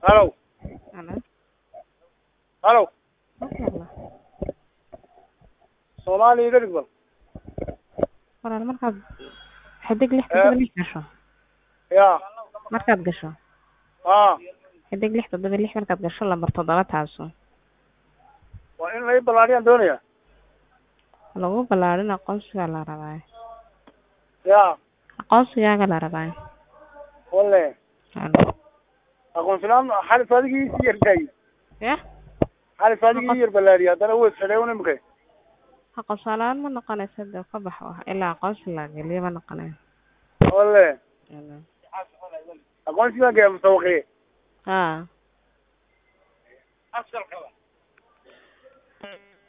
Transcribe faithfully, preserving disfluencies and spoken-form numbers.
Hello. Hello. Hello. Maqla. Soomaali iga dhigba. Walaal markaad xidig lix toddoba lix gasho. Ya. Markaad gasho. Ah. xidig lix toddoba lix markaad gasho lambar toddoba taaso. Waa in la balaariyaan doonaya. Lagu balaarin aqoonsiga la rabaa. Ya. Aqoonsigaaga la rabaa. Walle. Hello. Aqoon filan hal faadigi yartay. Ya. hal faadigi yar balaariya dana way sadeeyeen imkay. Aqoon salaan ma noqonaysa dad ka baxo ilaa aqoonsi la geliyo ma noqonay. Walle. Hello. Aqoonsiga geem sawqi. Ah. Asal kala.